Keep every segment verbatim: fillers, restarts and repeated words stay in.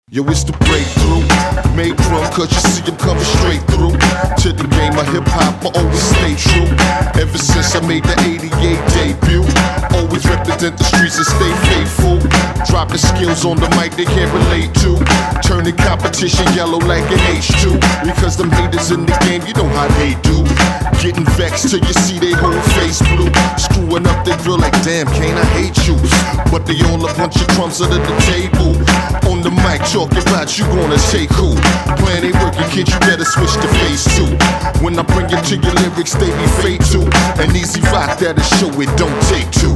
Yo, it's the breakthrough. Make drum, cause you see I'm coming straight through. To the game of hip-hop, I always stay true. Ever since I made the eighty-eight debut, always represent the streets and stay faithful. Dropping skills on the mic they can't relate to. Turning competition yellow like an H two. Because them haters in the game, you know how they do. Getting vexed till you see they whole face blue. Screwing up they drill like, damn, Kane, I hate you. But they all a bunch of crumbs under the table. On the mic, talking about you gonna take who? Plan ain't working, kid, you better switch the face too. When I bring it to your lyrics, they be fatal. An easy rock that'll show it don't take two.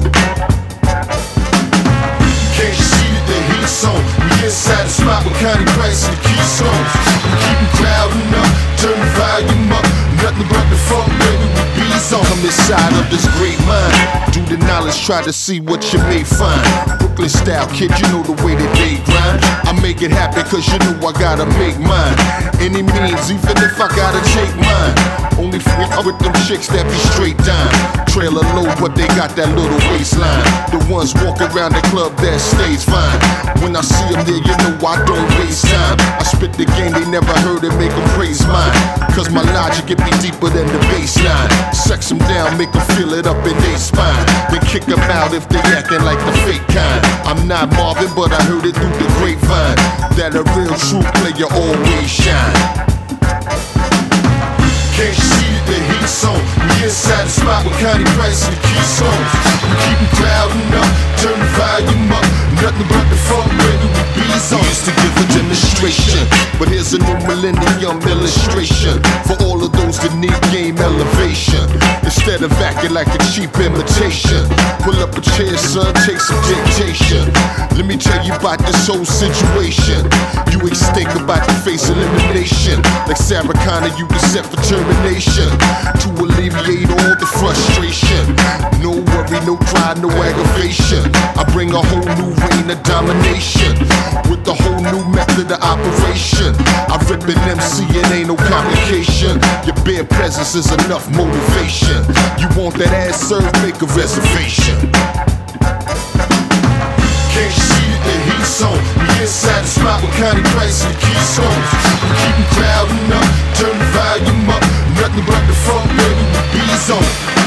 Can't you see that the heat's on? We inside the spot with Connie Price and the key songs. We keep them crowding up, turn the volume up. Nothing but the funk, baby, with bees on. Come inside of this great mind. Do the knowledge, try to see what you may find. Brooklyn style, kid, you know the way that they grind. I make it happen cause you know I gotta make mine. Any means, even if I gotta take mine. Only f***ing with them chicks that be straight down. Trailer low, but they got that little waistline. The ones walk around the club that stays fine. When I see them there, you know I don't waste time. I spit the game they never heard and make them praise mine. Cause my logic get me deeper than the baseline. Sex them down, make them feel it up in their spine. Then kick them out if they acting like the fake kind. I'm not Marvin, but I heard it through the grapevine. That a real true player always shine. Can't you see that the heat's on? We inside the spot with Connie Price and the key songs. We keep them crowding up, turn the volume up. Nothing but the funk, baby, with bees on. We used to give a demonstration, but here's a new millennium illustration. For all of those that need game elevation. Instead of acting like a cheap imitation, pull up a chair, son, take some dictation. Let me tell you about this whole situation. You extinct about to face elimination. Like Sarah Connor, you was set for termination. To alleviate all the frustration. No worry, no cry, no aggravation. I bring a whole new reign of domination. With a whole new method of operation. I rip an M C, it ain't no complication. Your bare presence is enough motivation. You want that ass served, make a reservation. Can't you see that the heat's on? We inside the spot with Connie Price and the key songs. We keep them crowding up, turn the volume up. Nothing but the funk, baby, with bees on.